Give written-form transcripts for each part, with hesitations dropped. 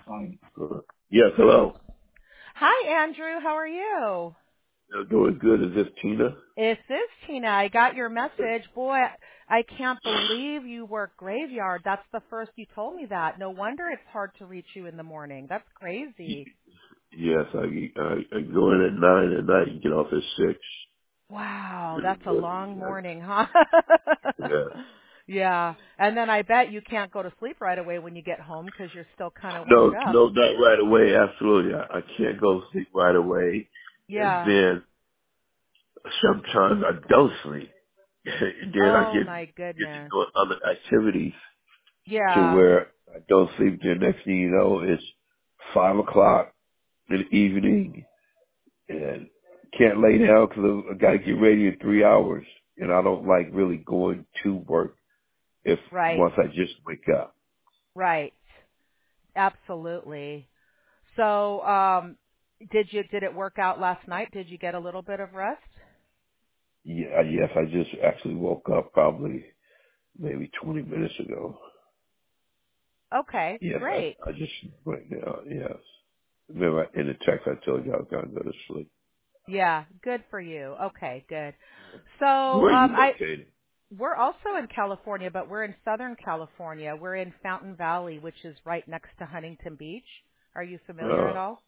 Yes, hello. Hi, Andrew. How are you? Doing good. Is this Tina? This is Tina. I got your message. Boy, I can't believe you work graveyard. That's the first you told me that. No wonder it's hard to reach you in the morning. That's crazy. Yes, I go in at 9 at night and get off at 6. Wow, that's a long Yes. morning, huh? Yes. Yeah. And then I bet you can't go to sleep right away when you get home because you're still kind of woke No, up. no, not right away. Absolutely. I can't go sleep right away. And Yeah. then sometimes I don't sleep. And then I Oh my get to goodness. doing other activities to Yeah. where I don't sleep. The next thing you know, it's 5 o'clock in the evening and can't lay down because I got to get ready in 3 hours. And I don't like really going to work if Right. once I just wake up. Right. Absolutely. So, did it work out last night? Did you get a little bit of rest? Yeah, yes, I just actually woke up probably maybe 20 minutes ago. Okay, Yes, great. I just right now. Yes. Remember in the text I told you I was gonna go to sleep. Yeah, good for you. Okay, good. So, Where are you located? we're also in California, but we're in Southern California. We're in Fountain Valley, which is right next to Huntington Beach. Are you familiar at Uh, all?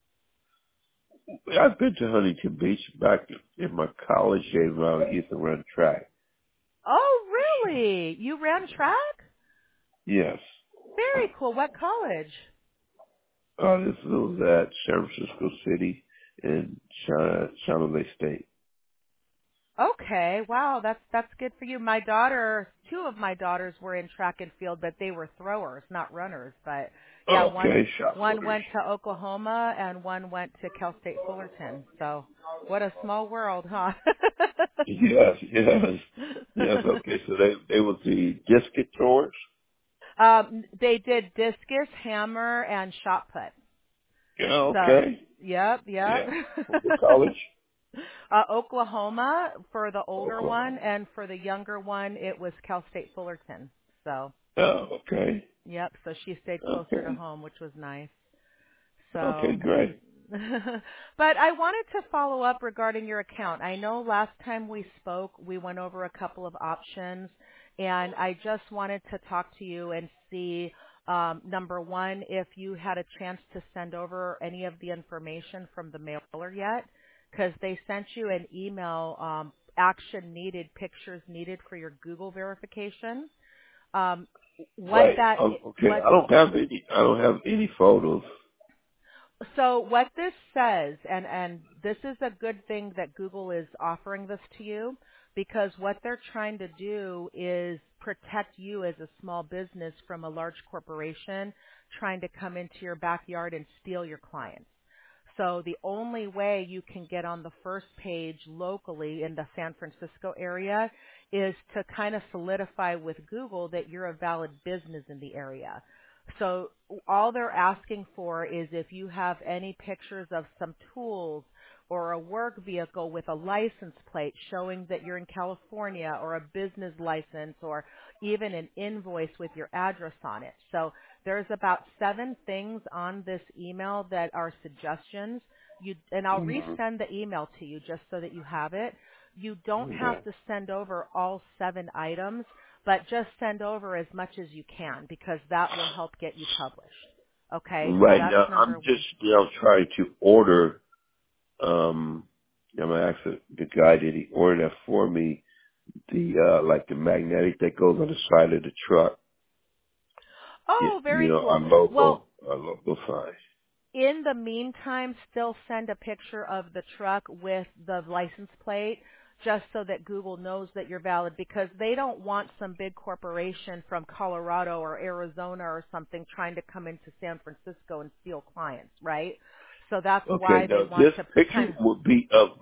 I've been to Huntington Beach back in my college days when I used to run track. Oh, really? You ran track? Yes. Very cool. What college? This was at San Francisco City and San State. Okay, wow, that's good for you. My daughter, two of my daughters were in track and field, but they were throwers, not runners. But yeah, Okay, shot one putters. went to Oklahoma and one went to Cal State Fullerton. So, what a small world, huh? Yes, yes, yes. Okay, so they was the discus throwers. They did discus, hammer, and shot put. Yeah, So, okay. yep. Yeah. From what college? Oklahoma for the older one, Oklahoma. and for the younger one, it was Cal State Fullerton. So. Oh, okay. Yep, so she stayed closer to Okay. home, which was nice. Okay, So, great. but I wanted to follow up regarding your account. I know last time we spoke, we went over a couple of options, and I just wanted to talk to you and see, number one, if you had a chance to send over any of the information from the mailer yet, because they sent you an email, action needed, pictures needed for your Google verification. Um, what Right. that Okay. what I don't have any photos. So what this says, and this is a good thing that Google is offering this to you, because what they're trying to do is protect you as a small business from a large corporation trying to come into your backyard and steal your clients. So the only way you can get on the first page locally in the San Francisco area is to kind of solidify with Google that you're a valid business in the area. So all they're asking for is if you have any pictures of some tools or a work vehicle with a license plate showing that you're in California, or a business license, or even an invoice with your address on it. So there's about 7 things on this email that are suggestions. And I'll Mhm. resend the email to you just so that you have it. You don't have Okay. to send over all 7 items, but just send over as much as you can, because that will help get you published. Okay, so Right that's now, number I'm just one. trying to order. I'm gonna ask the guy did he order that for me. The like the magnetic that goes on the side of the truck. Oh, You very know, cool. Well, our logo sign. in the meantime, still send a picture of the truck with the license plate, just so that Google knows that you're valid, because they don't want some big corporation from Colorado or Arizona or something trying to come into San Francisco and steal clients, right? So that's Okay, why they now want this to picture kind of, would be of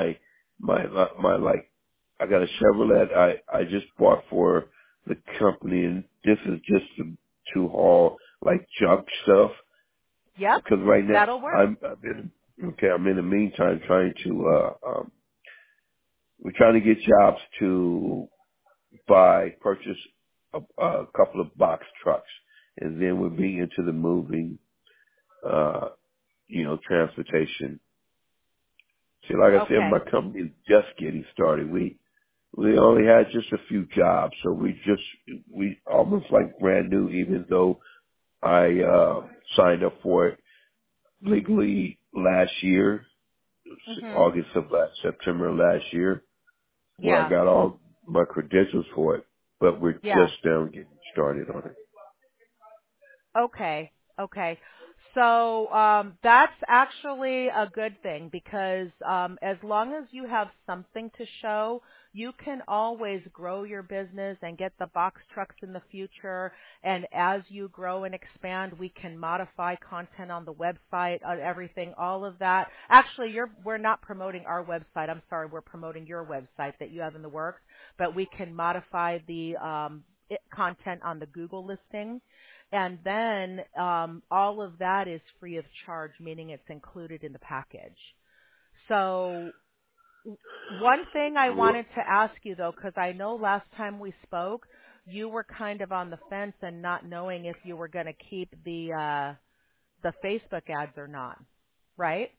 my like I got a Chevrolet I just bought for the company, and this is just to haul like junk stuff yep, because right now that'll work. I'm in the meantime trying to we're trying to get jobs to purchase a couple of box trucks, and then we're being into the moving. uh, transportation. See, like I said, my Okay. company is just getting started. We only had just a few jobs, so we almost like brand new, even though I signed up for it legally last year, Mhm. August of September of last year, where I Yeah. got all my credentials for it, but we're Yeah. just now getting started on it. Okay. Okay. So that's actually a good thing because as long as you have something to show, you can always grow your business and get the box trucks in the future. And as you grow and expand, we can modify content on the website, on everything, all of that. Actually, we're not promoting our website. I'm sorry, we're promoting your website that you have in the works. But we can modify the content on the Google listing. And then all of that is free of charge, meaning it's included in the package. So one thing I wanted to ask you though, because I know last time we spoke, you were kind of on the fence and not knowing if you were going to keep the Facebook ads or not, right?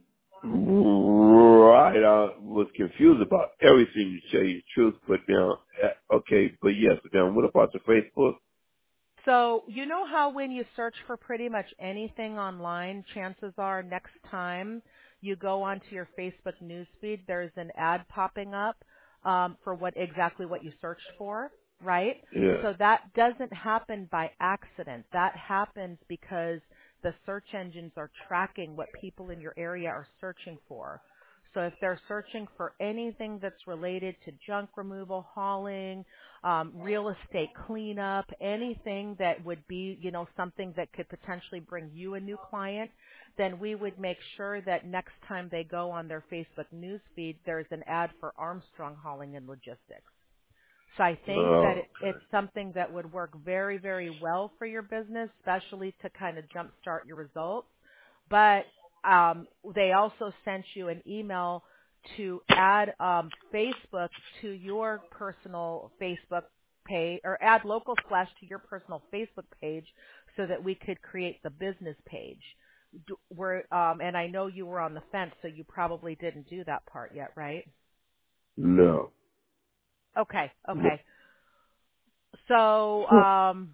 Right. I was confused about everything to tell you the truth, but now, okay, but yes, now what about the Facebook? So you know how when you search for pretty much anything online, chances are next time you go onto your Facebook newsfeed, there's an ad popping up for what you searched for, right? Yeah. So that doesn't happen by accident. That happens because the search engines are tracking what people in your area are searching for. So if they're searching for anything that's related to junk removal, hauling, real estate cleanup, anything that would be, something that could potentially bring you a new client, then we would make sure that next time they go on their Facebook newsfeed, there's an ad for Armstrong Hauling and Logistics. So I think that Oh, it's something that would work very, very well for your business, especially to kind of jumpstart your results. But they also sent you an email to add Facebook to your personal Facebook page, or add Local Splash to your personal Facebook page, so that we could create the business page. And I know you were on the fence, so you probably didn't do that part yet, right? no. Okay, No. okay. So So,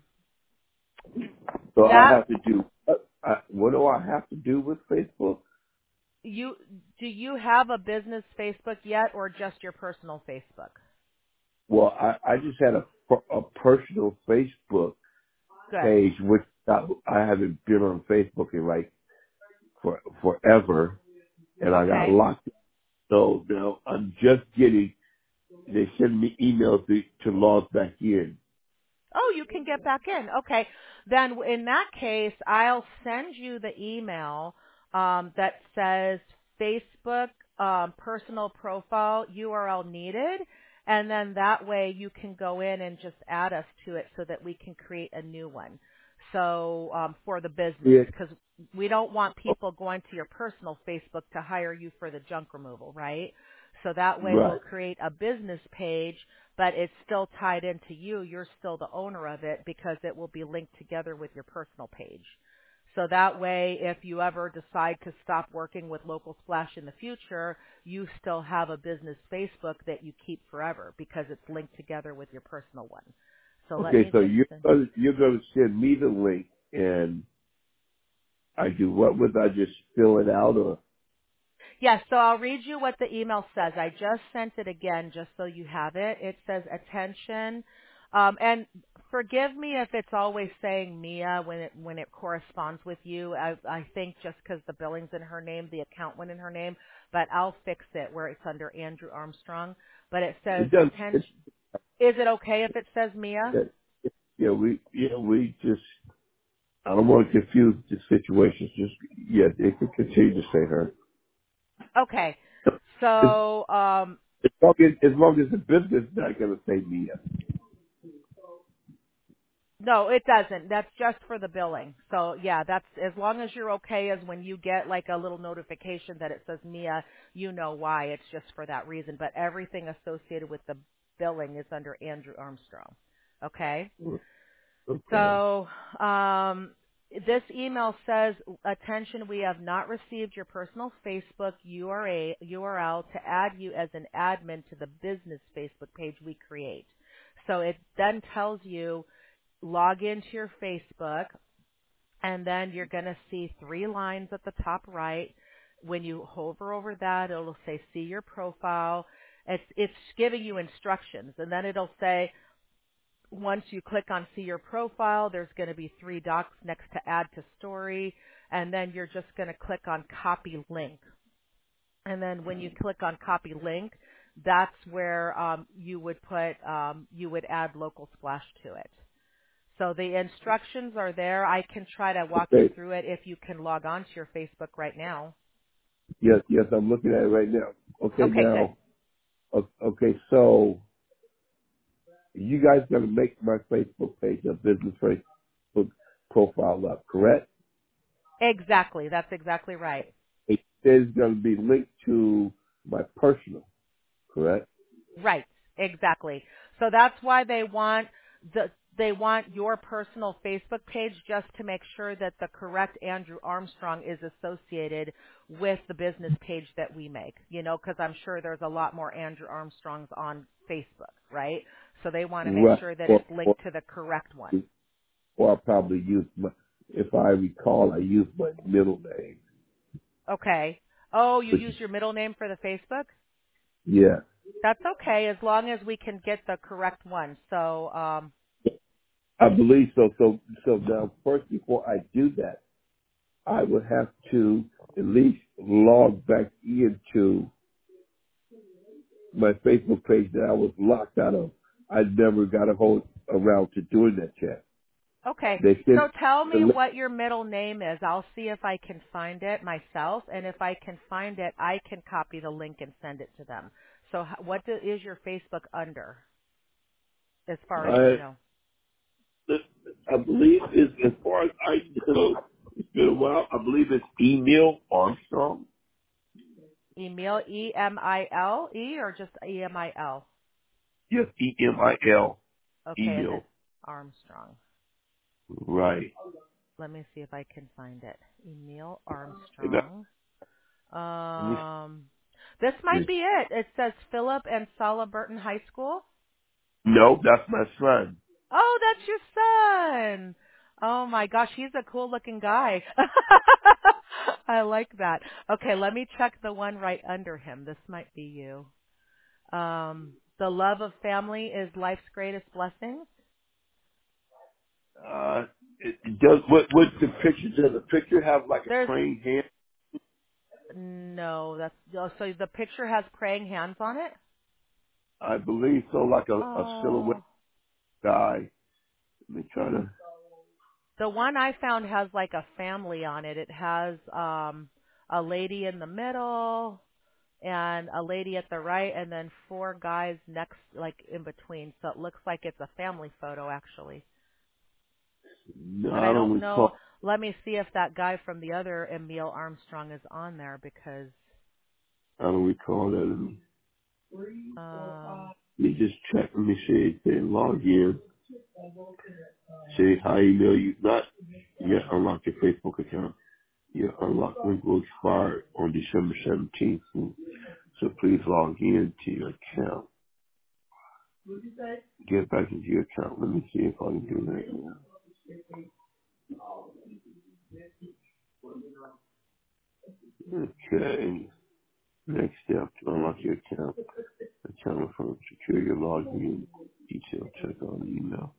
so I that have to do, what do I have to do with Facebook? you do you have a business Facebook yet, or just your personal Facebook? Well, I just had a personal Facebook Good. page, which I haven't been on Facebook in like forever, and I got Okay. locked. So now I'm just getting, they send me emails to log back in. Oh, you can get back in. Okay. Then in that case, I'll send you the email that says Facebook personal profile URL needed. And then that way you can go in and just add us to it so that we can create a new one. So for the business, Yeah. because we don't want people going to your personal Facebook to hire you for the junk removal, right? So that way we'll Right. create a business page, but it's still tied into you. You're still the owner of it because it will be linked together with your personal page. So that way, if you ever decide to stop working with Local Splash in the future, you still have a business Facebook that you keep forever because it's linked together with your personal one. So let Okay, me so just, you're gonna send me the link, and I do what with? I just fill it out, or yes, so I'll read you what the email says. I just sent it again just so you have it. It says attention. And forgive me if it's always saying Mia when it corresponds with you. I think just because the billing's in her name, the account went in her name, but I'll fix it where it's under Andrew Armstrong. But it says it does. attention. Is it okay if it says Mia? We just. I don't want to confuse the situations. Just it can continue to say her. Okay. As, So as long as the business is not gonna say me. no, it doesn't. That's just for the billing. So yeah, that's as long as you're okay as when you get like a little notification that it says Mia, you know why. It's just for that reason. But everything associated with the billing is under Andrew Armstrong. Okay? Okay. So, This email says, attention, we have not received your personal Facebook URL to add you as an admin to the business Facebook page we create. So it then tells you, log into your Facebook, and then you're going to see 3 lines at the top right. When you hover over that, it'll say, see your profile. It's giving you instructions, and then it'll say, once you click on see your profile, there's going to be 3 dots next to add to story, and then you're just going to click on copy link. And then when you click on copy link, that's where you would add Local Splash to it. So the instructions are there. I can try to walk you Okay. through it if you can log on to your Facebook right now. Yes, I'm looking at it right now. Okay, Okay, good. now, okay, so you guys going to make my Facebook page a business Facebook profile up, correct? Exactly. That's exactly right. It is going to be linked to my personal, correct? Right, exactly. So that's why they want your personal Facebook page, just to make sure that the correct Andrew Armstrong is associated with the business page that we make. You know, because I'm sure there's a lot more Andrew Armstrongs on Facebook, right? So they want to make Right. sure that it's linked to the correct one. Or I probably use if I recall, I use my middle name. Okay. Oh, you Which use is, your middle name for the Facebook? yeah, That's okay, as long as we can get the correct one. So, I believe so. So now, first, before I do that, I would have to at least log back into my Facebook page that I was locked out of. I never got a hold around to doing that yet. okay. They So said tell the me link, what your middle name is. I'll see if I can find it myself, and if I can find it, I can copy the link and send it to them. So is your Facebook under, as far as you know? I believe is as far as I know, it's been a while. I believe it's email Armstrong. Emil, E-M-I-L-E, or just E-M-I-L? Yes, EMIL Okay, and then email. Armstrong. Right. Let me see if I can find it. Emil And that, Armstrong. This might be it. It says Philip and Sala Burton High School. no, that's my son. Oh, that's your son. Oh my gosh, he's a cool looking guy. I like that. Okay, let me check the one right under him. This might be you. The love of family is life's greatest blessing. It does. What the picture does? The picture have like a There's praying hand? no, that's oh, so the picture has praying hands on it. I believe so, like a silhouette Oh, guy. Let me try to. the one I found has like a family on it. It has a lady in the middle and a lady at the right, and then 4 guys next, like in between. So it looks like it's a family photo actually. No, But I I don't don't know. recall. Let me see if that guy from the other Emil Armstrong is on there, because I don't recall that. um Let me just check. Let me see. Say log in. Say hi email. You not yet unlock your Facebook account. Your unlock link will expire on December 17th. So please log in to your account. Get back into your account. Let me see if I can do that now. Okay. Next step, to unlock your account. Account from secure your login detail. Check on email.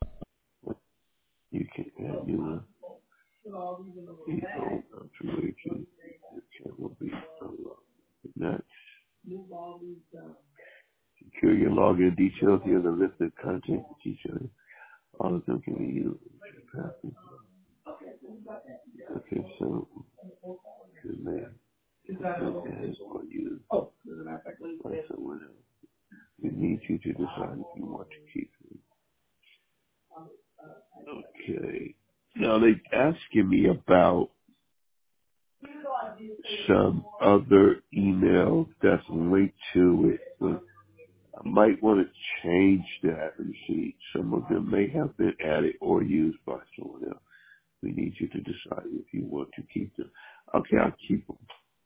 You can add new email confirmation. Account will be unlocked. Next, secure your login details. Here are the list of content details. All of them can be used. Okay, so good man. As or used by someone else. We need you to decide if you want to keep it. Okay. Now they asking me about some other email that's linked to it. But I might want to change that and see. Some of them may have been added or used by someone else. We need you to decide if you want to keep them. Okay, I'll keep them.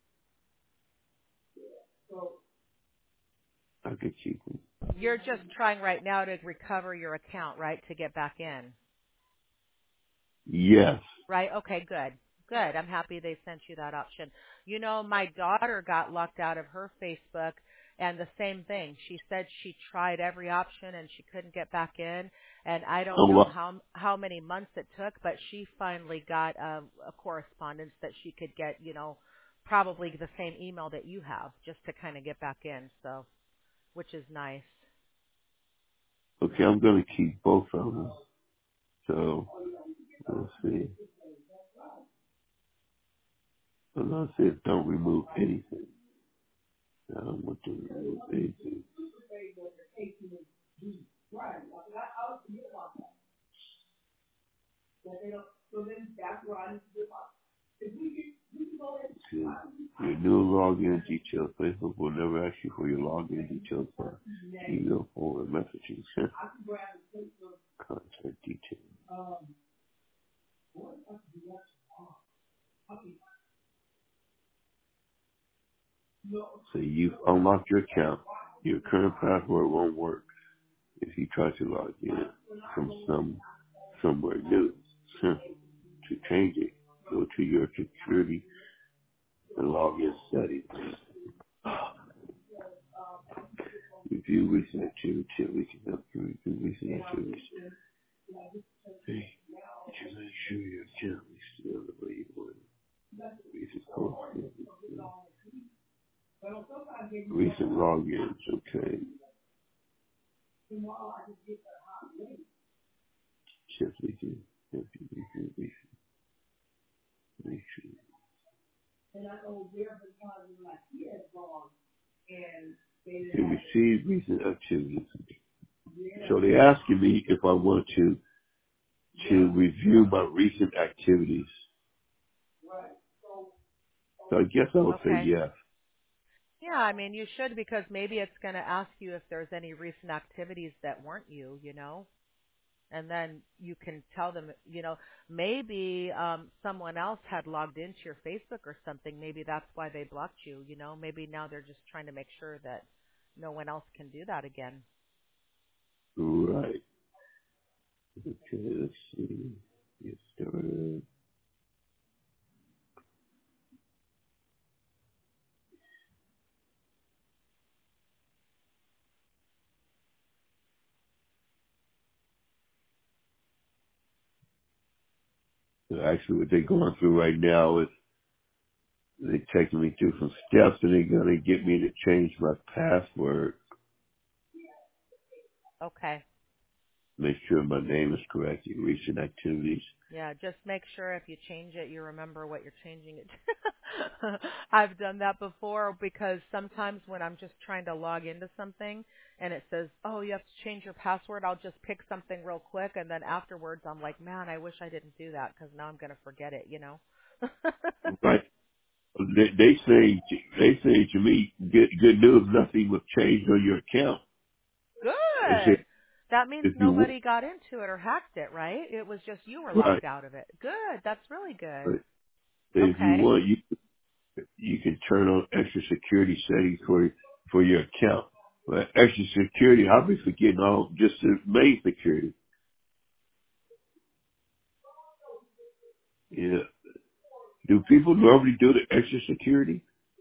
I can keep them. You're just trying right now to recover your account, right, to get back in. Yes. Right? Okay, good. Good. I'm happy they sent you that option. You know, my daughter got locked out of her Facebook and the same thing. She said she tried every option and she couldn't get back in, and I don't know Well, how many months it took, but she finally got a correspondence that she could get, probably the same email that you have just to kind of get back in, so which is nice. okay, I'm going to keep both of them. So, let's see. I'm going to say don't remove anything. I don't want to remove anything. Okay. Your new login details. Facebook will never ask you for your login details for email, phone, or messaging. Contact details. So you've unlocked your account. Your current password won't work if you try to log in from somewhere new. To change it, go to your security and login settings. Review recent activity. We can help you review recent activities. Hey, to make sure your account is still the way you want it. Recent posts. Recent logins. Okay. Shift we can help you review recent. To receive recent activities. So they're asking me if I want to review my recent activities. So I guess I would say Okay. yes. Yeah, I mean, you should because maybe it's going to ask you if there's any recent activities that weren't you. And then you can tell them, maybe someone else had logged into your Facebook or something. Maybe that's why they blocked you. Maybe now they're just trying to make sure that no one else can do that again. Right. Okay, let's see. Get started. So actually, what they're going through right now is they're taking me through some steps, and they're going to get me to change my password, Okay. make sure my name is correct in recent activities. Yeah, just make sure if you change it, you remember what you're changing it to. I've done that before because sometimes when I'm just trying to log into something and it says, oh, you have to change your password, I'll just pick something real quick. And then afterwards, I'm like, man, I wish I didn't do that because now I'm going to forget it. Right. They say to me, good news, nothing was changed on your account. They Good. say That means if you want, nobody got into it or hacked it, right? It was just you were right, locked out of it. Good. That's really good. right. If you Okay. want, you can turn on extra security settings for your account. But extra security, I'll be forgetting all just the main security. Yeah. Do people normally do the extra security?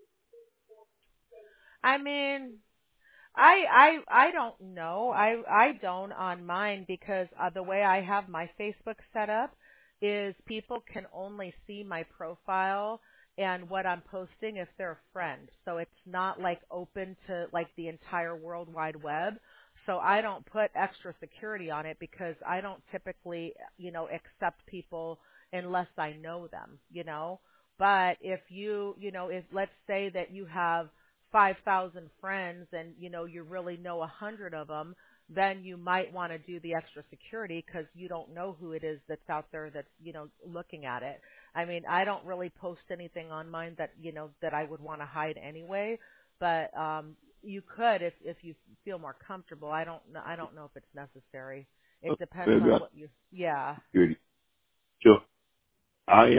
I mean, I don't know. I don't on mine because the way I have my Facebook set up is people can only see my profile and what I'm posting if they're a friend. So it's not like open to like the entire World Wide Web. So I don't put extra security on it because I don't typically, accept people unless I know them. But if if let's say that you have 5,000 friends and you really know 100 of them, then you might want to do the extra security because you don't know who it is that's out there that's looking at it. I mean, I don't really post anything on mine that that I would want to hide anyway, but you could if you feel more comfortable. I don't know if it's necessary. Oh, It depends maybe on I what you. Yeah. security. Sure.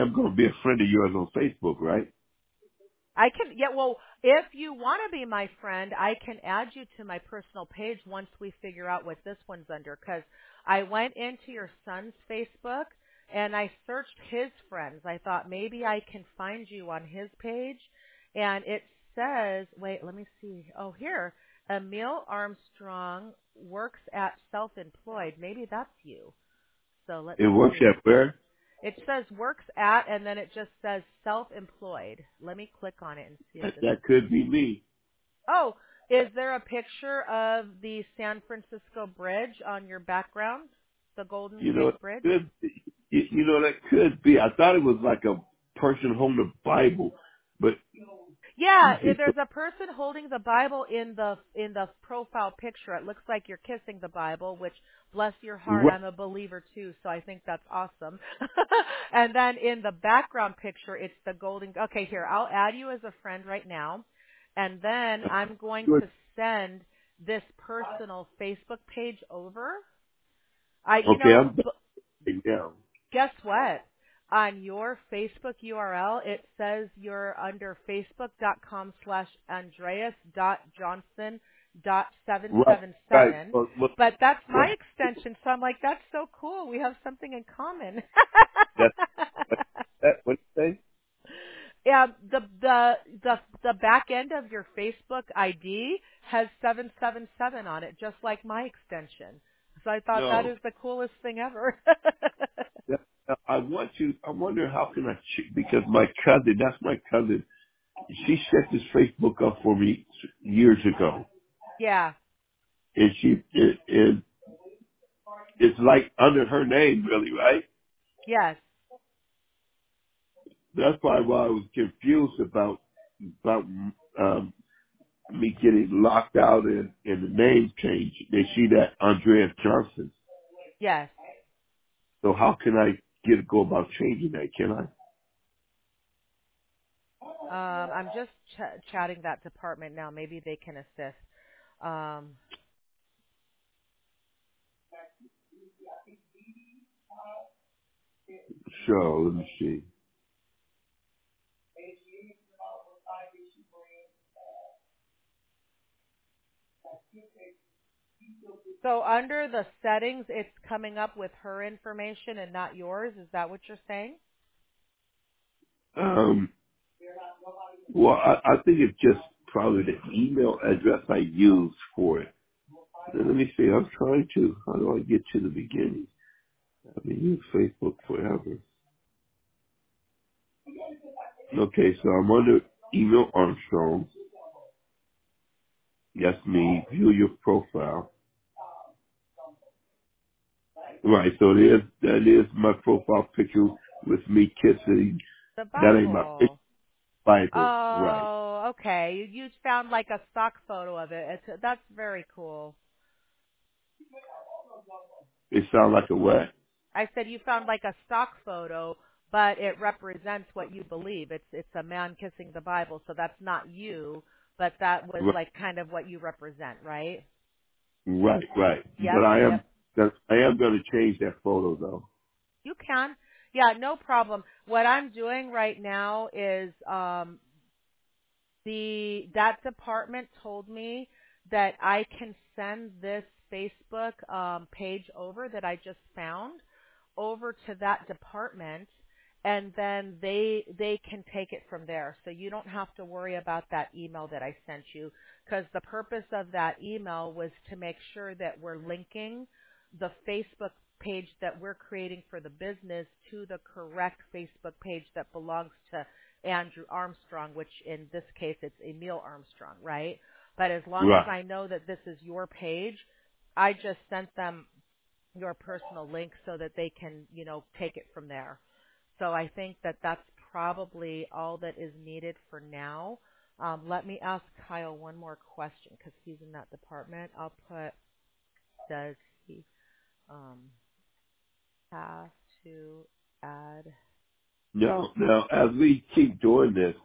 I'm going to be a friend of yours on Facebook, right? I can, yeah, well, if you want to be my friend, I can add you to my personal page once we figure out what this one's under. Because I went into your son's Facebook and I searched his friends. I thought maybe I can find you on his page. And it says, wait, let me see. Oh, here, Emil Armstrong works at Self-Employed. Maybe that's you. So let's It works see. at where? It says works at, and then it just says self-employed. Let me click on it and see if this That is could you. be me. Oh, is there a picture of the San Francisco Bridge on your background? The Golden You know, Gate it Bridge? could be. You know, that could be. I thought it was like a person holding the Bible, but let Yeah, me see. So, there's a person holding the Bible in the profile picture. It looks like you're kissing the Bible, which bless your heart, right. I'm a believer too, so I think that's awesome. And then in the background picture, it's the golden. Okay, here, I'll add you as a friend right now, and then I'm going Good. to send this personal Facebook page over. I, you Okay, know, I'm back now. guess what? On your Facebook URL, it says you're under Right, right. facebook.com/andreas.johnson.777. But that's Well, my extension, so I'm like, that's so cool. We have something in common. that's what you say? Yeah, the back end of your Facebook ID has 777 on it, just like my extension. So I thought that No. is the coolest thing ever. I want you. I wonder how can I because my cousin. That's my cousin. She set this Facebook up for me years ago, Yeah. and it's like under her name, really, right? Yes. That's probably why I was confused about um, me getting locked out and the name change. They see that Andreas Johnson. Yes. So how can I go about changing that? Can I? I'm just chatting that department now. Maybe they can assist. Um, Sure. Let me see. so under the settings, it's coming up with her information and not yours. Is that what you're saying? Um, well, I think it's just probably the email address I use for it. Let me see. I'm trying to. How do I get to the beginning? I've been using Facebook forever. Okay, so I'm under email Armstrong. That's me. View your profile. Right. So that is my profile picture with me kissing. The That ain't my Bible. Bible. Right. Oh, okay. You found like a stock photo of it. That's very cool. It sounds like a what? I said you found like a stock photo, but it represents what you believe. It's a man kissing the Bible, so that's not you, but that was Right. like kind of what you represent, right? Right. Right. Yep, But I yep. am going to change that photo though. You can. Yeah, no problem. What I'm doing right now is that department told me that I can send this Facebook page over that I just found over to that department, and then they can take it from there. So you don't have to worry about that email that I sent you, because the purpose of that email was to make sure that we're linking the Facebook page that we're creating for the business to the correct Facebook page that belongs to Andrew Armstrong, which in this case it's Emil Armstrong, right? But as long as Right. I know that this is your page, I just sent them your personal link so that they can, take it from there. So I think that that's probably all that is needed for now. Let me ask Kyle one more question because he's in that department. I'll put, does he um, have to add? Now, as we keep doing this,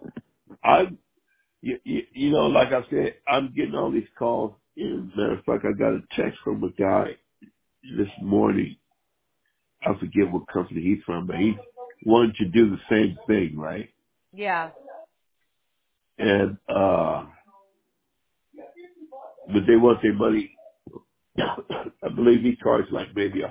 like I said, I'm getting all these calls. And matter of fact, I got a text from a guy this morning. I forget what company he's from, but wanted to do the same thing, right? Yeah. And but they want their money. I believe he charged like maybe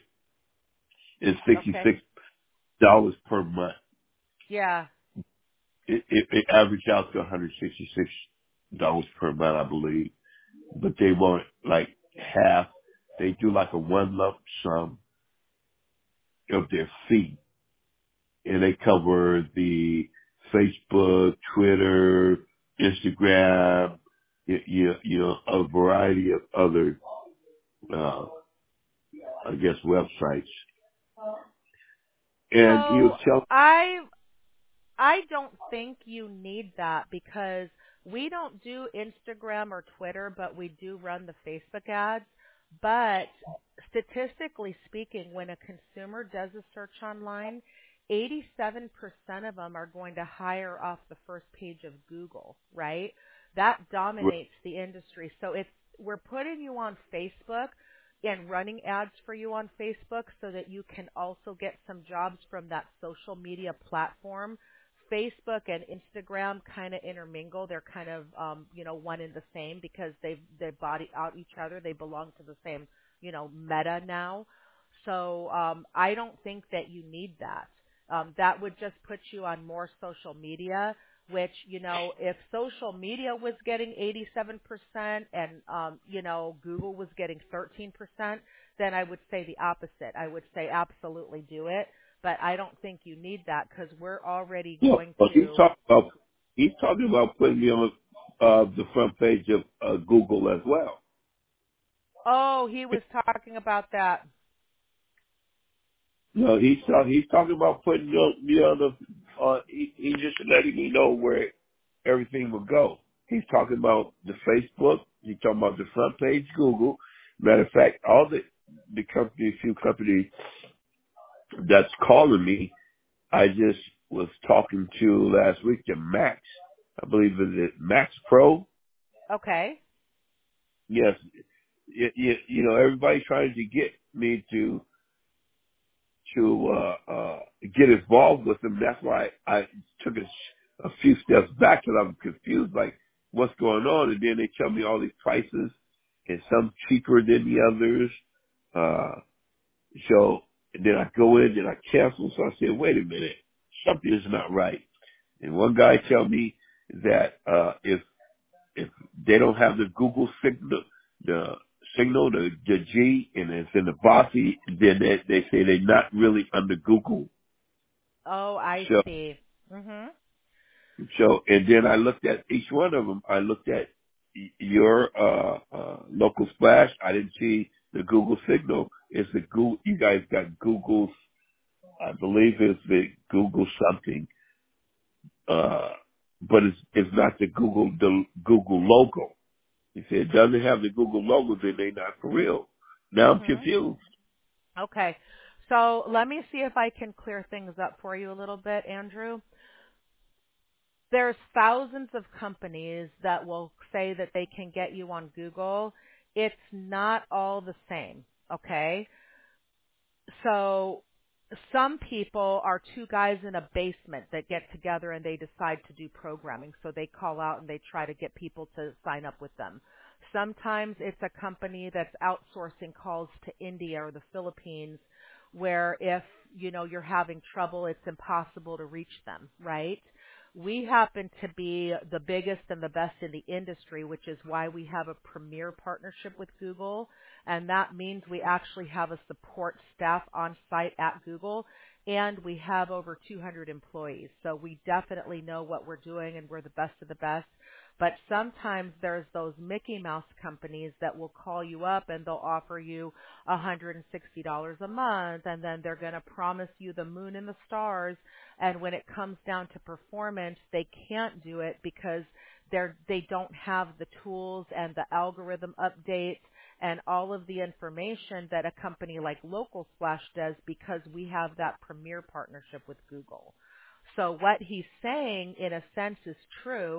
Okay. $166 per month. Yeah. It averaged out to $166 per month, I believe. But they want like half. They do like a one lump sum of their fee, and they cover the Facebook, Twitter, Instagram, a variety of other, uh, I guess, websites. And you So tell, I don't think you need that because we don't do Instagram or Twitter, but we do run the Facebook ads. But statistically speaking, when a consumer does a search online, 87% of them are going to hire off the first page of Google, right? That dominates the industry. So we're putting you on Facebook and running ads for you on Facebook so that you can also get some jobs from that social media platform. Facebook and Instagram kind of intermingle. They're kind of one and the same because they body out each other. They belong to the same meta now. So I don't think that you need that. That would just put you on more social media. Which if social media was getting 87% and Google was getting 13%, then I would say the opposite. I would say absolutely do it, but I don't think you need that because we're already going but to. he's talking about putting me on the front page of Google as well. Oh, he was talking about that. No, he's talking about putting me on the. He's just letting me know where everything will go. He's talking about the Facebook. He's talking about the front page Google. Matter of fact, all the few companies that's calling me, I just was talking to last week to Max. I believe it Max Pro. Okay. Yes, everybody's trying to get me to get involved with them. That's why I took a few steps back because I'm confused, like what's going on. And then they tell me all these prices, and some cheaper than the others. So and then I go in and I cancel. So I said, wait a minute, something is not right. And one guy tell me that if they don't have the Google signal, the G, and it's in the bossy, then they say they're not really under Google. Oh, I So, see. Mhm. and then I looked at each one of them. I looked at your local splash. I didn't see the Google signal. It's the Google. You guys got Google's. I believe it's the Google something, but it's not the Google logo. He said it doesn't have the Google logo, then they not for real. Now I'm Mhm. confused. Okay. So let me see if I can clear things up for you a little bit, Andrew. There's thousands of companies that will say that they can get you on Google. It's not all the same, okay? So some people are two guys in a basement that get together and they decide to do programming. So they call out and they try to get people to sign up with them. Sometimes it's a company that's outsourcing calls to India or the Philippines where if, you're having trouble, it's impossible to reach them, right? We happen to be the biggest and the best in the industry, which is why we have a premier partnership with Google, and that means we actually have a support staff on site at Google, and we have over 200 employees. So we definitely know what we're doing, and we're the best of the best. But sometimes there's those Mickey Mouse companies that will call you up and they'll offer you $160 a month, and then they're going to promise you the moon and the stars. And when it comes down to performance, they can't do it because they don't have the tools and the algorithm updates and all of the information that a company like Local Splash does because we have that premier partnership with Google. So what he's saying in a sense is true.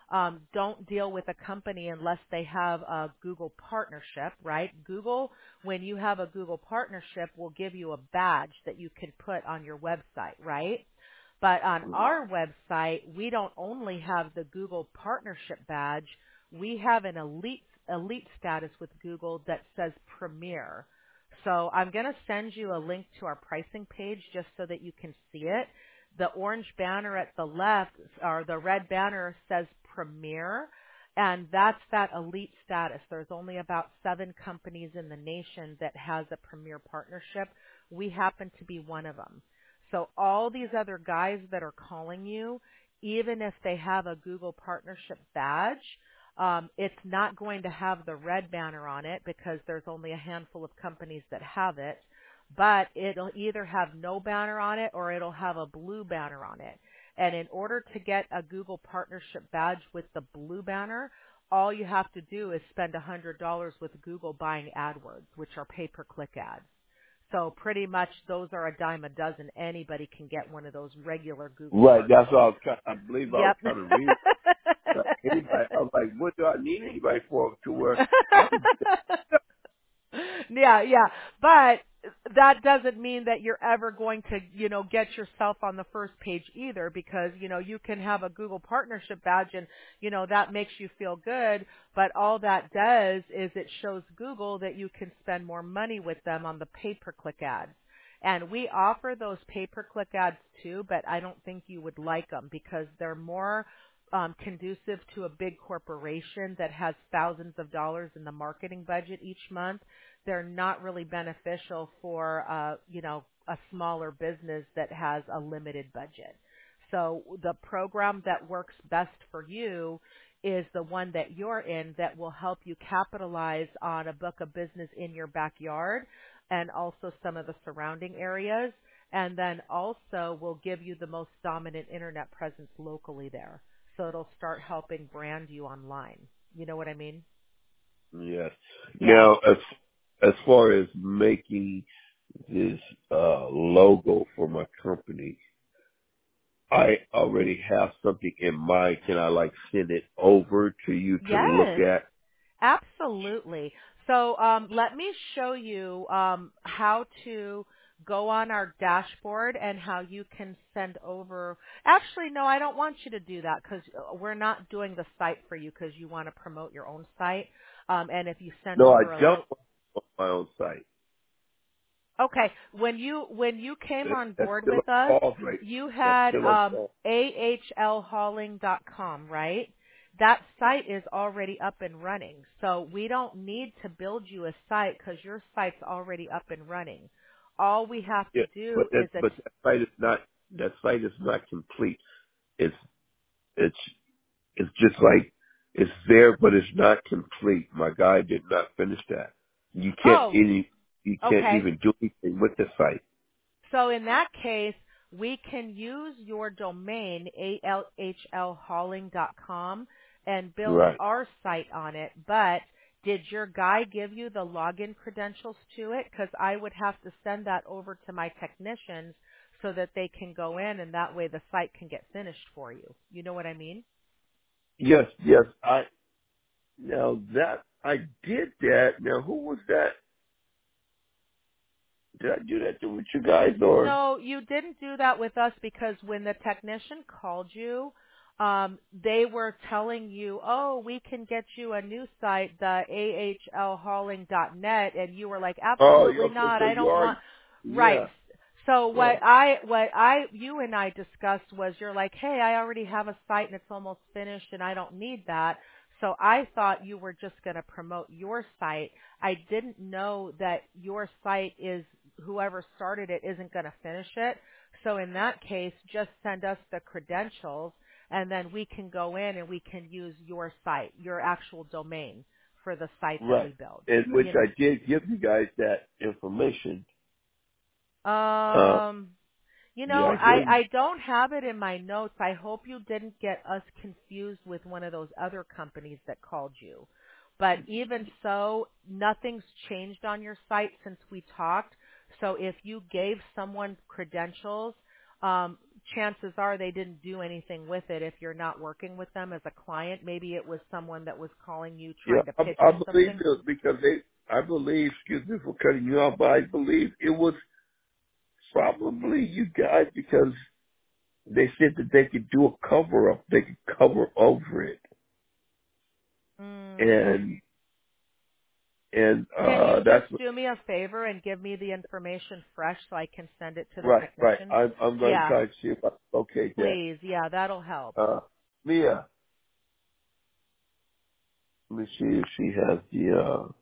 don't deal with a company unless they have a Google partnership, right? Google, when you have a Google partnership, will give you a badge that you can put on your website, right? But on our website, we don't only have the Google partnership badge, we have an elite status with Google that says Premier. So I'm going to send you a link to our pricing page just so that you can see it. The orange banner at the left, or the red banner, says Premier, and that's that elite status. There's only about 7 companies in the nation that has a Premier partnership. We happen to be one of them. So all these other guys that are calling you, even if they have a Google partnership badge, it's not going to have the red banner on it because there's only a handful of companies that have it, but it'll either have no banner on it or it'll have a blue banner on it. And in order to get a Google partnership badge with the blue banner, all you have to do is spend $100 with Google buying AdWords, which are pay-per-click ads. So pretty much those are a dime a dozen. Anybody can get one of those regular Google Right. That's partnerships. all. I believe I was Yep. trying to read. Anybody, I was like, what do I need anybody for to where I can Yeah. But that doesn't mean that you're ever going to, get yourself on the first page either because, you can have a Google partnership badge and, that makes you feel good. But all that does is it shows Google that you can spend more money with them on the pay-per-click ads. And we offer those pay-per-click ads too, but I don't think you would like them because they're more conducive to a big corporation that has thousands of dollars in the marketing budget each month. They're not really beneficial for, a smaller business that has a limited budget. So the program that works best for you is the one that you're in that will help you capitalize on a book of business in your backyard and also some of the surrounding areas. And then also will give you the most dominant internet presence locally there. So it'll start helping brand you online. You know what I mean? Yes. Yeah. Now, as far as making this logo for my company, I already have something in mind. Can I send it over to you to look Yes, at? absolutely. So let me show you how to go on our dashboard and how you can send over. Actually, no, I don't want you to do that because we're not doing the site for you because you want to promote your own site. And if you send No, I over a don't link. on my own site. Okay, when you came on That's board still with a us, pause, right? you That's had still a pause. ahlhauling.com, right? That site is already up and running. So we don't need to build you a site because your site's already up and running. All we have to Yeah, do is but that site is not complete. It's it's it's just it's there, but it's not complete. My guy did not finish that. You can't oh, any you can't okay. even do anything with the site. So in that case, we can use your domain, ahlhauling.com, and build Right. our site on it. But did your guy give you the login credentials to it? Because I would have to send that over to my technicians so that they can go in, and that way the site can get finished for you. You know what I mean? Yes, yes. Now that I did that. Now who was that? Did I do that with you guys or? No, you didn't do that with us because when the technician called you, they were telling you, oh, we can get you a new site, the ahlhauling.net, and you were like, Oh, absolutely okay. not. So I you don't are. want. Right. Yeah. So Right. you and I discussed was you're like, hey, I already have a site and it's almost finished and I don't need that. So I thought you were just going to promote your site. I didn't know that your site is whoever started it isn't going to finish it. So in that case, just send us the credentials and then we can go in and we can use your site, your actual domain for the site that Right. we build. In which You I did give you guys that information. know. Yeah, I I gave. don't have it in my notes. I hope you didn't get us confused with one of those other companies that called you. But even so, nothing's changed on your site since we talked. So if you gave someone credentials, chances are they didn't do anything with it if you're not working with them as a client. Maybe it was someone that was calling you Yeah, trying to pitch I you believe something. it because I believe, excuse me for cutting you off, but I believe it was probably you guys because they said that they could do a cover up. They could cover over it. Mm. And Can you just that's do me a favor and give me the information fresh so I can send it to the right. technicians? I'm going to Yeah, try to see if I can locate that. please. Yeah, that'll help. Mia, let me see if she has the,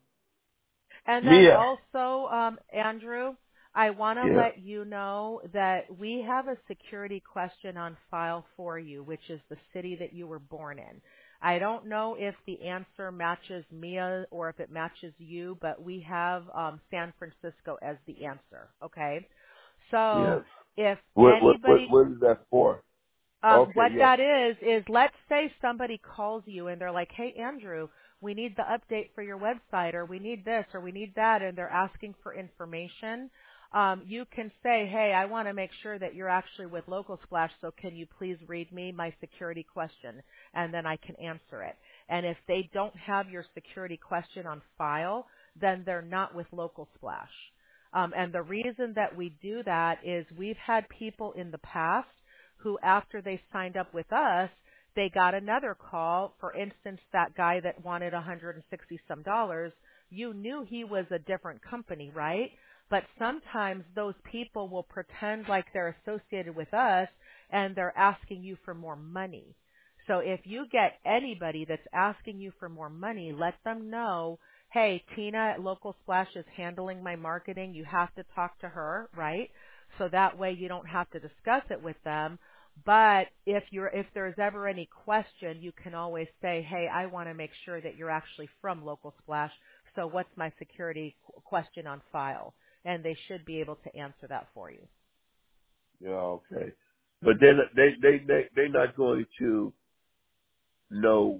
And then Mia. also, Andrew, I want to Yeah, let you know that we have a security question on file for you, which is the city that you were born in. I don't know if the answer matches Mia or if it matches you, but we have San Francisco as the answer. Okay, so yes. if anybody What is that for? Okay, what yes. that is let's say somebody calls you and they're like, hey, Andrew, we need the update for your website or we need this or we need that and they're asking for information. You can say, hey, I want to make sure that you're actually with Local Splash, so can you please read me my security question? And then I can answer it. And if they don't have your security question on file, then they're not with Local Splash. And the reason that we do that is we've had people in the past who, after they signed up with us, they got another call. For instance, that guy that wanted 160 some dollars, you knew he was a different company, right? But sometimes those people will pretend like they're associated with us and they're asking you for more money. So if you get anybody that's asking you for more money, let them know, hey, Tina at Local Splash is handling my marketing. You have to talk to her, right? So that way you don't have to discuss it with them. But if there's ever any question, you can always say, hey, I want to make sure that you're actually from Local Splash. So what's my security question on file? And they should be able to answer that for you. Yeah, okay. But Hmm. then they're not going to know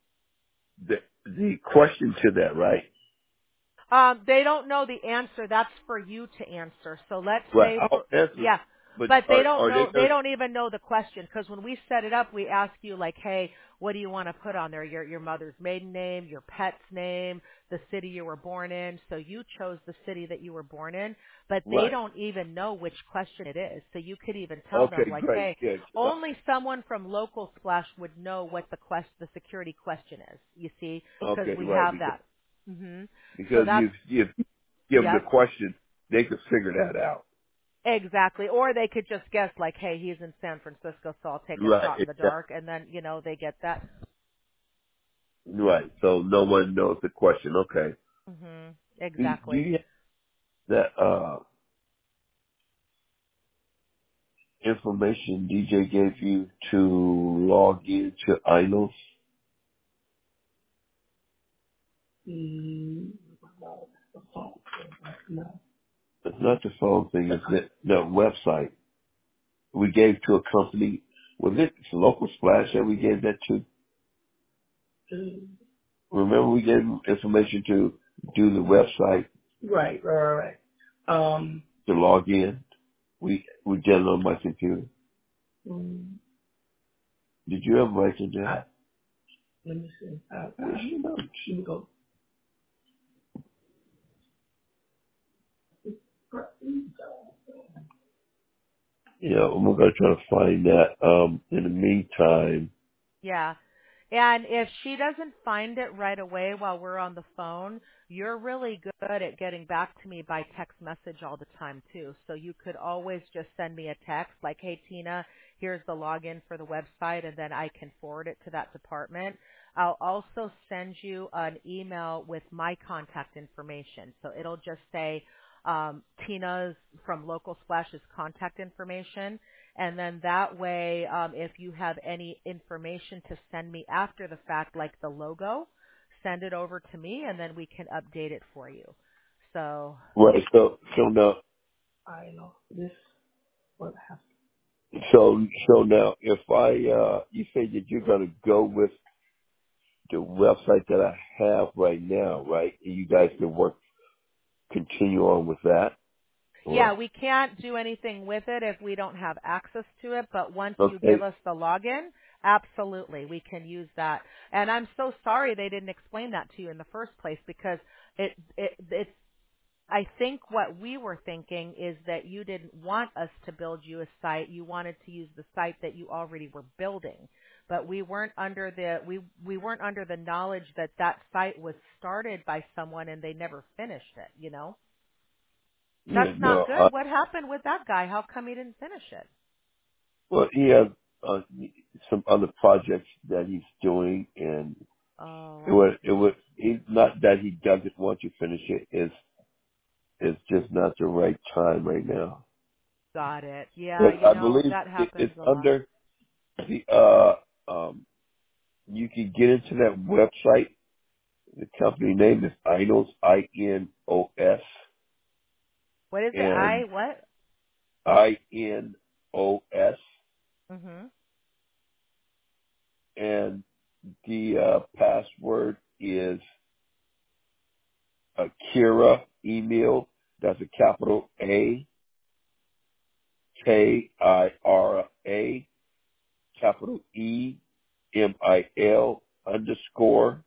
the question to that, right? They don't know the answer. That's for you to answer. So let's Right. say I'll for, answer. yeah, But but they don't are they know, going they to, don't even know the question because when we set it up, we ask you like, hey, what do you want to put on there? Your mother's maiden name, your pet's name, the city you were born in. So you chose the city that you were born in, but they right. don't even know which question it is. So you could even tell them Okay, like, great. hey, Yeah. only someone from Local Splash would know what the security question is. You see, because Okay, we right. have that. Hmm. So Because that's, you give them yes. the question, they could figure that out. Exactly. Or they could just guess like, hey, he's in San Francisco, so I'll take a Right. shot in the dark. And then, they get that. Right. So no one knows the question. Okay. Hmm. Do Exactly. you have that information DJ gave you to log into INOS? No. It's not the phone thing. It's the website we gave to a company. Was it Local Splash that we gave that to? Remember we gave them information to do the website? Right. To log in. We did it on my computer. Mm. Did you ever write it down? Let me see. She go. Yeah, we're gonna try to find that. In the meantime, Yeah. And if she doesn't find it right away while we're on the phone, you're really good at getting back to me by text message all the time too. So you could always just send me a text like, hey Tina, here's the login for the website, and then I can forward it to that department. I'll also send you an email with my contact information. So it'll just say Tina's from Local Splash's contact information. And then that way, if you have any information to send me after the fact, like the logo, send it over to me and then we can update it for you. So, right? So now, I know this. What happened? So now, if you say that you're gonna go with the website that I have right now, right? And you guys can continue on with that. Yeah, Right. we can't do anything with it if we don't have access to it, but once you give Okay. us the login, absolutely, we can use that. And I'm so sorry they didn't explain that to you in the first place because it's I think what we were thinking is that you didn't want us to build you a site. You wanted to use the site that you already were building. But we weren't under the knowledge that that site was started by someone and they never finished it, you know? That's Yeah. not No. good. What happened with that guy? How come he didn't finish it? Well, he has some other projects that he's doing, and Oh, it I was it see. was it's not that he doesn't want to finish it. It's just not the right time right now. Got it. Yeah, But you I know, believe that it's happens a lot. under the you can get into that website. The company name is Inos, INOS, What is it? and What? INOS, Mhm. and the password is Akira email. That's a capital AKIRA, capital EMIL underscore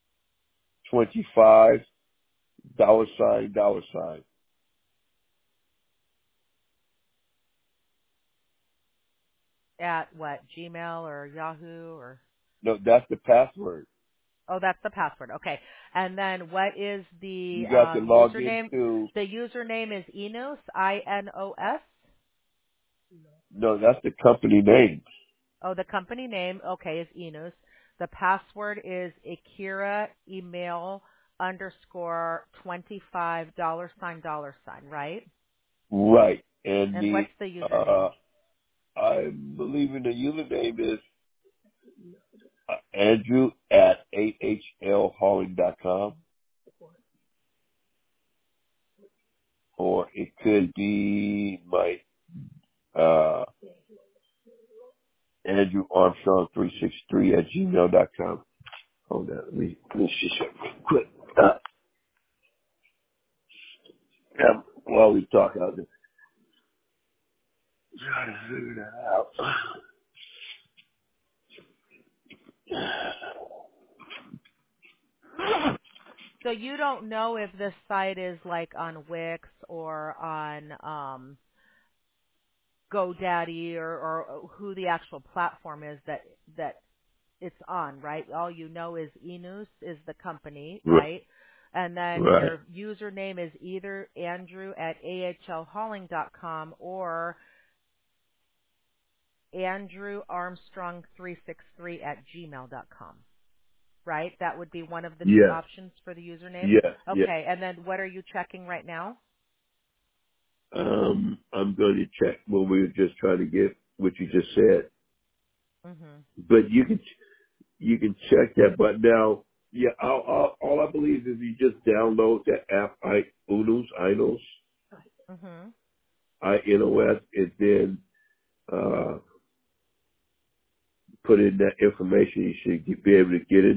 25 $. At what? Gmail or Yahoo or No, that's the password. Oh, that's the password. Okay. And then what is the You got to log username? into, The username is Enos, INOS. no, that's the company name. Oh, the company name, okay, is Enos. The password is Akira email underscore 25 $, right? Right. And And the, what's the username? uh, I believe in the username is Andrew at ahlhauling.com, or it could be my, Andrew Armstrong 363 at gmail.com. Hold on. Let me see something quick. Yeah, while we talk, I'll just try to figure that out. So you don't know if this site is like on Wix or on GoDaddy or who the actual platform is that it's on, right? All you know is Enus is the company, Right. right? And then Right. your username is either Andrew at ahlhauling.com or Andrew Armstrong 363 at gmail.com, right? That would be one of the two Yes. options for the username. Yes. Yes. Okay, and then what are you checking right now? I'm going to check what we were just trying to get, what you just said. Mhm. But you can check that. But now, yeah, all I believe is you just download that app, Inos, Mhm. INOS, and then put in that information. You should be able to get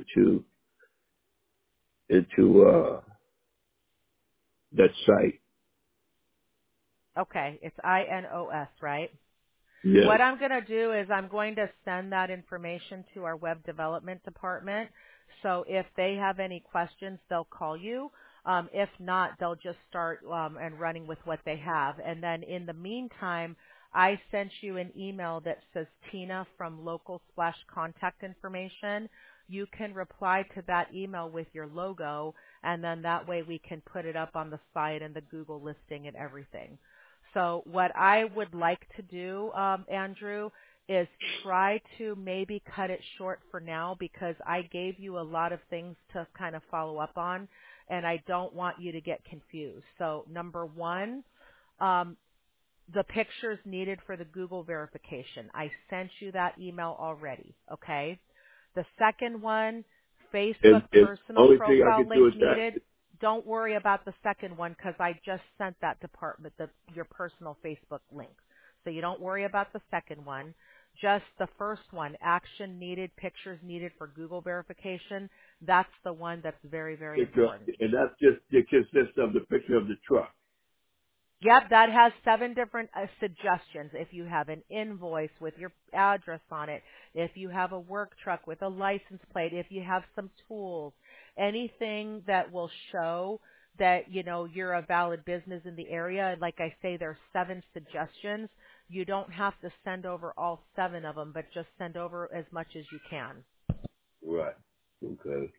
into that site. Okay, it's INOS, right? Yes. What I'm going to do is I'm going to send that information to our web development department. So if they have any questions, they'll call you. If not, they'll just start and running with what they have. And then in the meantime, I sent you an email that says Tina from local slash contact information. You can reply to that email with your logo, and then that way we can put it up on the site and the Google listing and everything. So what I would like to do, Andrew, is try to maybe cut it short for now because I gave you a lot of things to kind of follow up on, and I don't want you to get confused. So number one, um, the pictures needed for the Google verification. I sent you that email already, okay? The second one, Facebook And personal only thing I profile can do link is needed. that. Don't worry about the second one because I just sent that department your personal Facebook link. So you don't worry about the second one. Just the first one, action needed, pictures needed for Google verification. That's the one that's very, very Picture, important. and that's just it consists of the picture of the truck. Yep, that has 7 different suggestions. If you have an invoice with your address on it, if you have a work truck with a license plate, if you have some tools, anything that will show that, you're a valid business in the area. And like I say, there's 7 suggestions. You don't have to send over all 7 of them, but just send over as much as you can. Right. Okay.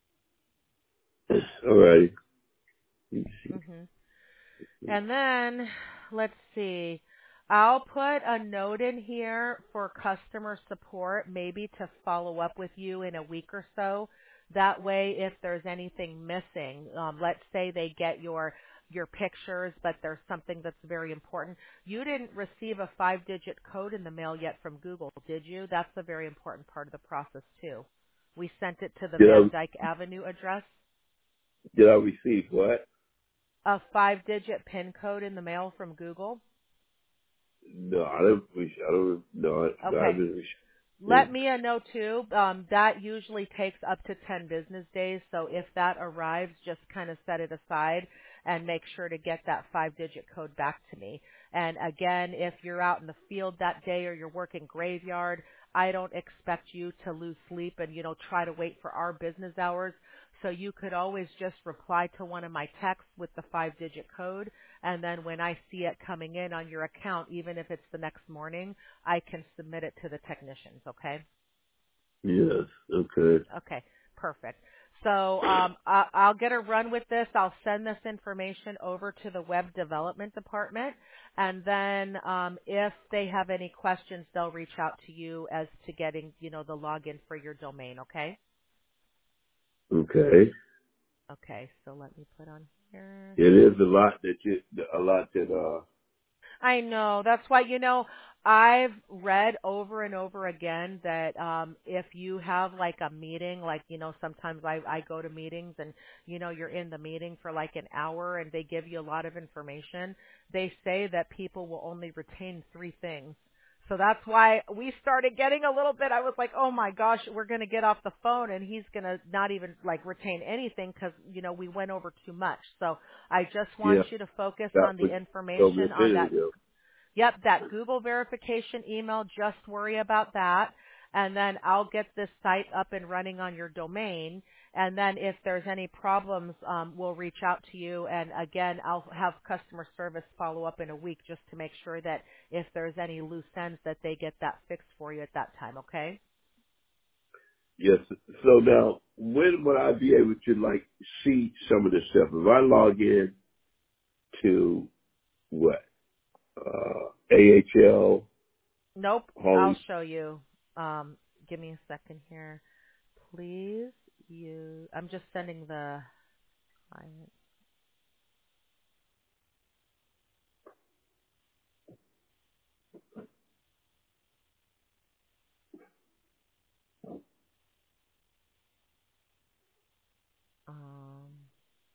All right. Let me see. hmm And then, let's see, I'll put a note in here for customer support, maybe to follow up with you in a week or so. That way, if there's anything missing, let's say they get your pictures, but there's something that's very important. You didn't receive a 5-digit code in the mail yet from Google, did you? That's a very important part of the process, too. We sent it to the Did Van I Dyke Avenue address. did I receive what? A 5-digit PIN code in the mail from Google. No, I don't. I don't. No, I Okay. haven't. Let Mia know too. That usually takes up to 10 business days. So if that arrives, just kind of set it aside and make sure to get that 5-digit code back to me. And again, if you're out in the field that day or you're working graveyard, I don't expect you to lose sleep and, try to wait for our business hours. So you could always just reply to one of my texts with the 5-digit code. And then when I see it coming in on your account, even if it's the next morning, I can submit it to the technicians, okay? Yes. Okay. Okay, perfect. So I'll get a run with this. I'll send this information over to the web development department, and then if they have any questions, they'll reach out to you as to getting, the login for your domain, okay? Okay. Okay, so let me put on here. It is a lot that I know. That's why, I've read over and over again that if you have like a meeting, like, sometimes I go to meetings and, you're in the meeting for like an hour and they give you a lot of information. They say that people will only retain 3 things. So that's why we started getting a little bit, I was like, oh my gosh, we're going to get off the phone and he's going to not even like retain anything because, we went over too much. So I just want yeah, you to focus that on was the told me information a on minute that. ago. Yep, that Google verification email, just worry about that. And then I'll get this site up and running on your domain. And then if there's any problems, we'll reach out to you. And again, I'll have customer service follow up in a week just to make sure that if there's any loose ends that they get that fixed for you at that time, okay? Yes. So now, when would I be able to like see some of this stuff? If I log in to what AHL Nope, I'll Holly. show you. Give me a second here. Please I'm just sending the client. Um,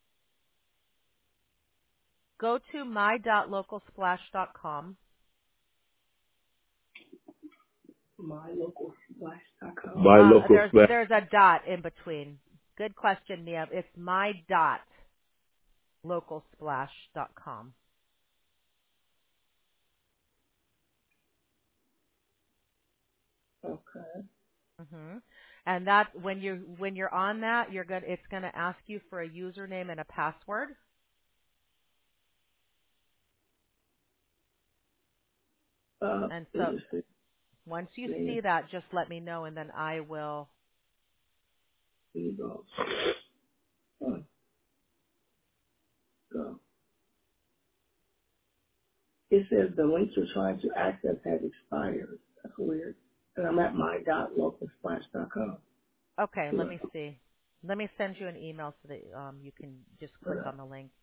Go to my.localsplash.com. MyLocalSplash.com. My local splash. There's a dot in between. Good question, Nia. It's my.localsplash.com. Okay. Mm-hmm. And that when you're on that, it's gonna ask you for a username and a password. And Let so me see. once you There see that, just let me know, and then I will. you go. Oh, go. It says the links you're trying to access has expired. That's weird. And I'm at my.localsplash.com. Okay, See let what? me see. Let me send you an email so that you can just click on the link.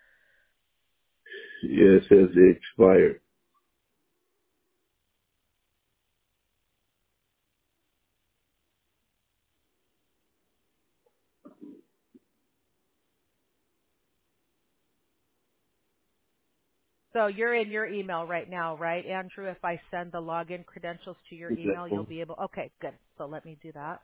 Yeah, it says it expired. So you're in your email right now, right, Andrew? If I send the login credentials to your Is that email, you'll one? be able. Okay, good. So let me do that.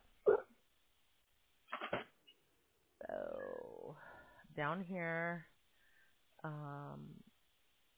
So down here, um,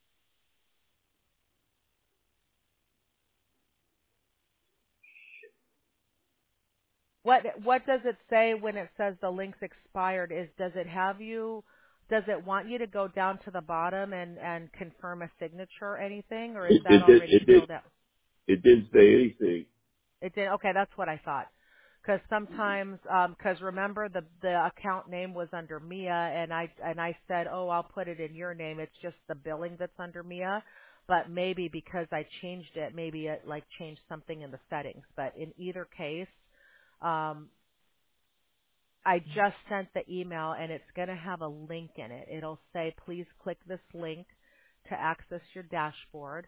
What does it say when it says the link's expired? Does it want you to go down to the bottom and confirm a signature or anything, or is It, that it did. already It did. filled out? It didn't say anything. It did. Okay, that's what I thought. Because sometimes, because remember the account name was under Mia, and I said, oh, I'll put it in your name. It's just the billing that's under Mia. But maybe because I changed it, maybe it like changed something in the settings. But in either case, um, I just sent the email, and it's going to have a link in it. It'll say, please click this link to access your dashboard.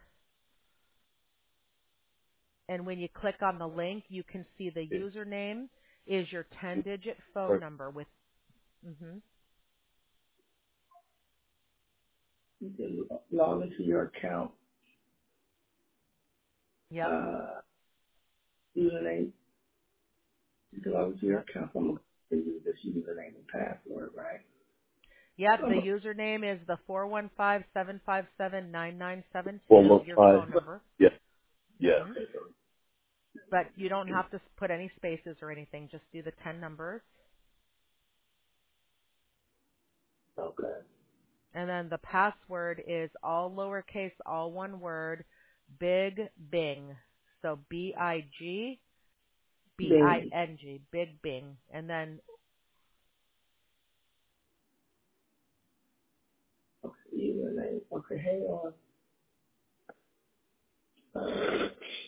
And when you click on the link, you can see the username is your 10-digit phone number with. hmm You can log into your account, Yep. username. You can log into your Yep. account. I'm going to use this username and password, right? Yep. The username is the 415-757-9972, your 415. phone number. Yeah. Yeah. hmm But you don't have to put any spaces or anything. Just do the 10 numbers. Okay. And then the password is all lowercase, all one word, Big Bing. So BIG, Bing. BING, Big Bing. And then, Okay, username. Okay, hang on. Uh,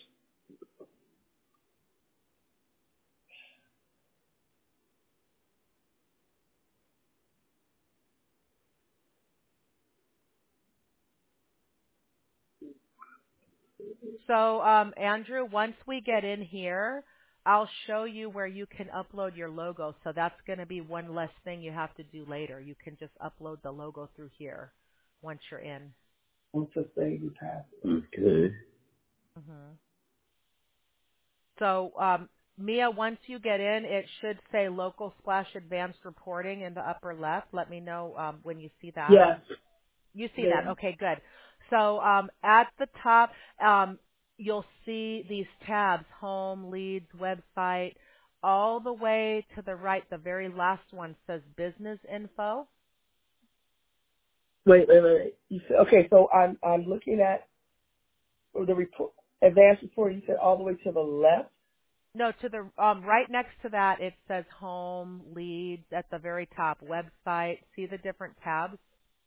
so Andrew, once we get in here, I'll show you where you can upload your logo. So that's going to be one less thing you have to do later. You can just upload the logo through here once you're in. I'm just saying your password. Okay. hmm So, Mia, once you get in, it should say Local Splash Advanced Reporting in the upper left. Let me know when you see that. Yes. You see that. There. Okay, good. So at the top, you'll see these tabs, Home, Leads, Website. All the way to the right, the very last one says Business Info. Wait. You said, okay, so I'm looking at the report, advanced report. You said all the way to the left. No, to the right next to that, it says Home, Leads at the very top, Website. See the different tabs?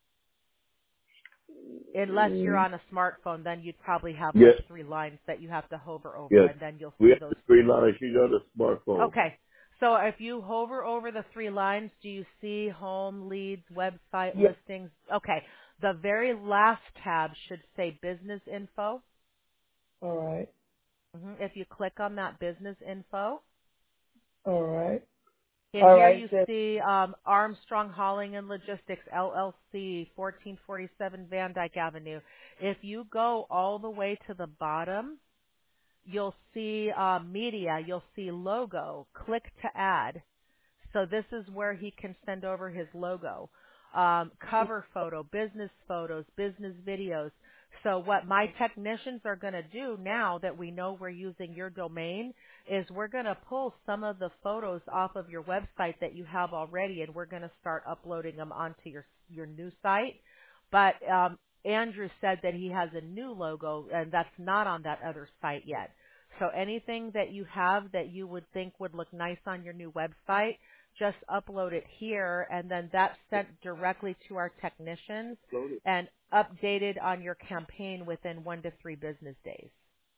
Unless you're Mm, on a smartphone, then you'd probably have Yes. like 3 lines that you have to hover over, Yes. and then you'll We see have those the 3 3. lines. You got a smartphone. Okay. So if you hover over the 3 lines, do you see home, leads, website, yes. listings? Okay. The very last tab should say business info. All right. If you click on that business info, All right. and All here right. you So, see Armstrong Hauling and Logistics, LLC, 1447 Van Dyke Avenue. If you go all the way to the bottom, you'll see media, you'll see logo, click to add. So this is where he can send over his logo, cover photo, business photos, business videos. So what my technicians are going to do now that we know we're using your domain is we're going to pull some of the photos off of your website that you have already, and we're going to start uploading them onto your new site. But Andrew said that he has a new logo, and that's not on that other site yet. So anything that you have that you would think would look nice on your new website, just upload it here, and then that's sent directly to our technicians and updated on your campaign within 1 to 3 business days.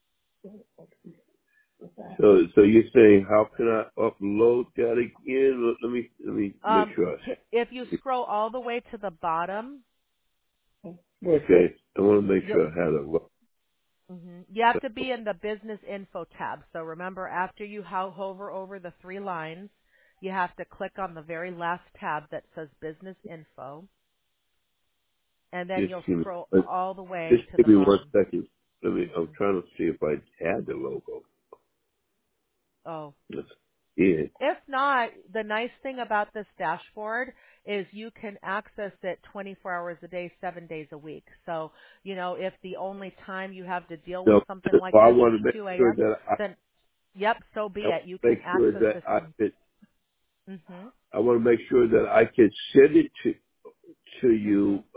So you're saying how can I upload that again? Let me make sure. If you scroll all the way to the bottom, Okay. I want to make you'll, sure I had it. you have to be in the business info tab. So remember, after you hover over the 3 lines, you have to click on the very last tab that says business info, and then Just you'll give me, scroll all the way just to give the me 1 bottom. second. I'm trying to see if I had the logo. Oh. That's it. If not, the nice thing about this dashboard is you can access it 24 hours a day, 7 days a week. So, if the only time you have to deal with So something like I this is want to make 2 sure a.m., that then Yep, so be I want it. You to can make sure access that this. Mm-hmm. I want to make sure that I can send it to Mm-hmm. you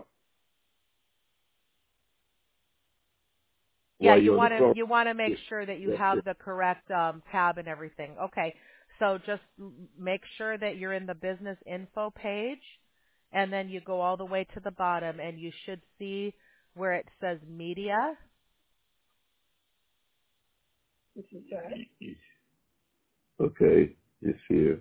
Yeah, while you're on the phone. you want to make Yeah, sure that you yeah, yeah. have the correct tab and everything. Okay, so just make sure that you're in the business info page, and then you go all the way to the bottom, and you should see where it says media. This is that. Okay, it's here.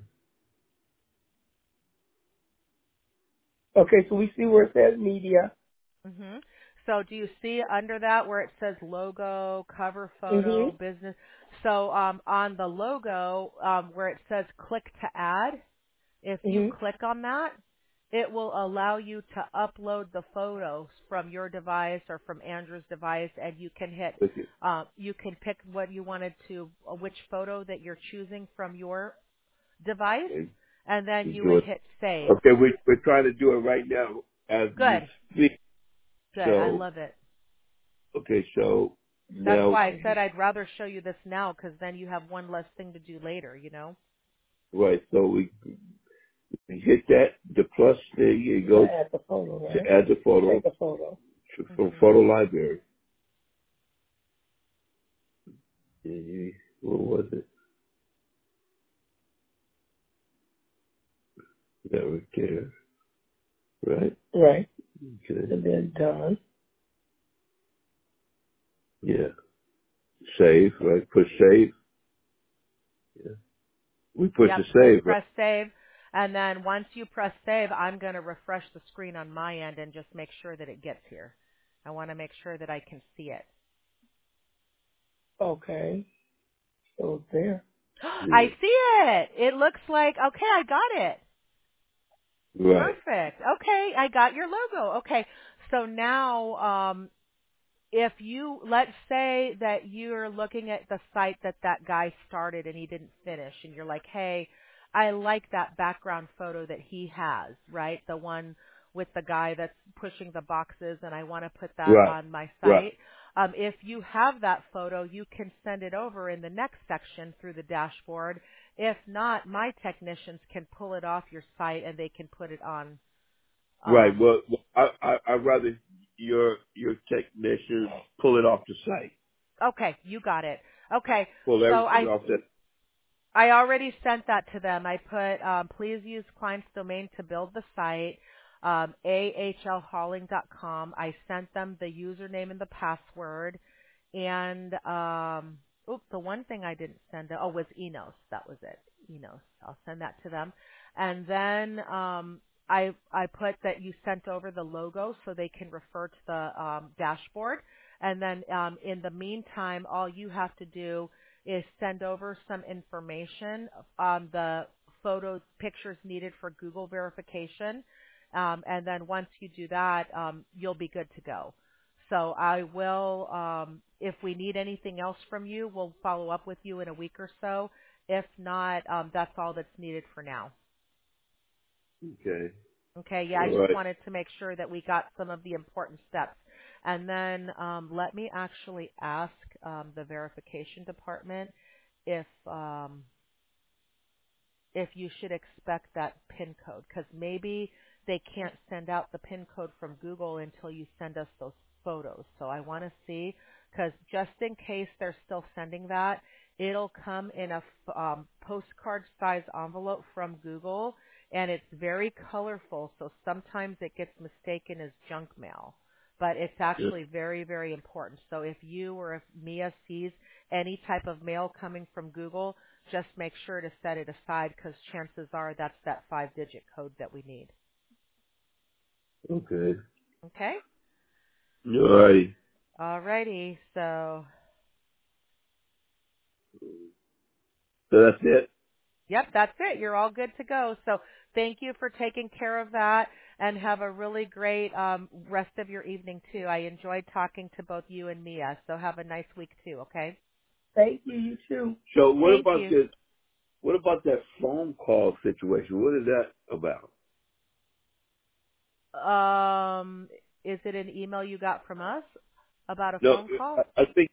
Okay, so we see where it says media. hmm So do you see under that where it says logo, cover photo, Mhm. business? So on the logo where it says click to add, if you Mhm. click on that, it will allow you to upload the photos from your device or from Andrew's device, and you can hit, Okay, you can pick what you wanted to, which photo that you're choosing from your device, okay. and then We you do would it. hit save. Okay, we're trying to do it right now as we Good, speak. good. I So, love it. okay, so That's now, why I said I'd rather show you this now, because then you have one less thing to do later, you know? right, so we hit that, the plus thing, and go To add the photo, to right? add the photo Take a photo. from hmm photo library. What was it? That right there, right? Right. Okay, And then done. yeah. Save, right? Push save. Yeah. We push Yep, the so save, right? press save, and then once you press save, I'm going to refresh the screen on my end and just make sure that it gets here. I want to make sure that I can see it. Okay. So it's there. I Yeah. see it! It looks like, okay, I got it. Right, Perfect. Okay, I got your logo. Okay, so now if you, let's say that you're looking at the site that that guy started and he didn't finish, and you're like, hey, I like that background photo that he has, right? The one with the guy that's pushing the boxes, and I want to put that right, on my right, site. If you have that photo, you can send it over in the next section through the dashboard. If not, my technicians can pull it off your site and they can put it on. right. Um, Well, I'd rather your technicians pull it off the site, okay, you got it. Okay, pull so everything off that. I already sent that to them. I put, please use client's domain to build the site, ahlhauling.com. I sent them the username and the password. And, the one thing I didn't send, was Enos. That was it. Enos. I'll send that to them. And then, I put that you sent over the logo so they can refer to the, dashboard. And then, in the meantime, all you have to do is send over some information on the photos, pictures needed for Google verification. And then once you do that, you'll be good to go. So I will, if we need anything else from you, we'll follow up with you in a week or so. If not, that's all that's needed for now. Okay. Okay, yeah, I All just right. wanted to make sure that we got some of the important steps. And then let me actually ask the verification department if if you should expect that PIN code, because maybe they can't send out the PIN code from Google until you send us those photos. So I want to see, because just in case they're still sending that, it'll come in a postcard size envelope from Google, and it's very colorful, so sometimes it gets mistaken as junk mail. But it's Yeah. actually very, very important. So if you or if Mia sees any type of mail coming from Google, just make sure to set it aside, because chances are that's that 5-digit code that we need. Okay. Okay? All right. Alrighty. So, So that's it. yep, that's it. You're all good to go. So thank you for taking care of that, and have a really great rest of your evening too. I enjoyed talking to both you and Mia. So have a nice week too, okay? Thank you. You too. So what Thank about you. this? What about that phone call situation? What is that about? Um, is it an email you got from us about a No, phone call? I think